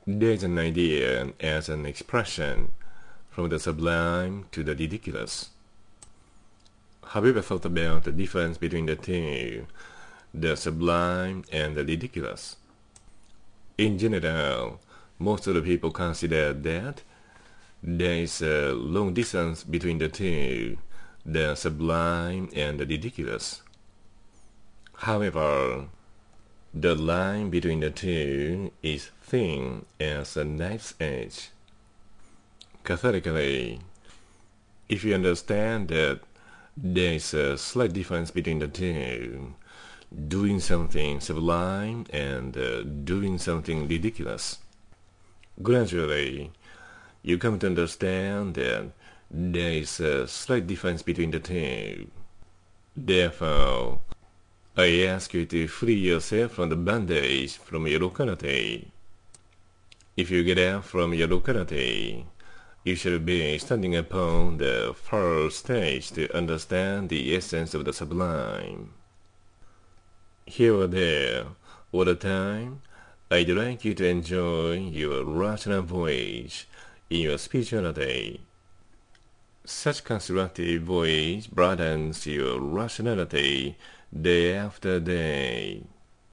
There's an idea as an expression from the sublime to the ridiculous. Have you ever thought about the difference between the two, the sublime and the ridiculous? In general, most of the people consider that there is a long distance between the two, the sublime and the ridiculous. However, the line between the two is thin as a knife's edge. Cathartically, if you understand that there is a slight difference between the two, doing something sublime and doing something ridiculous, gradually you come to understand that there is a slight difference between the two. Therefore, I ask you to free yourself from the bondage from your locality. If you get out from your locality, you shall be standing upon the first stage to understand the essence of the sublime. Here or there, all the time, I'd like you to enjoy your rational voyage in your spirituality. Such constructive voyage broadens your rationality day after day.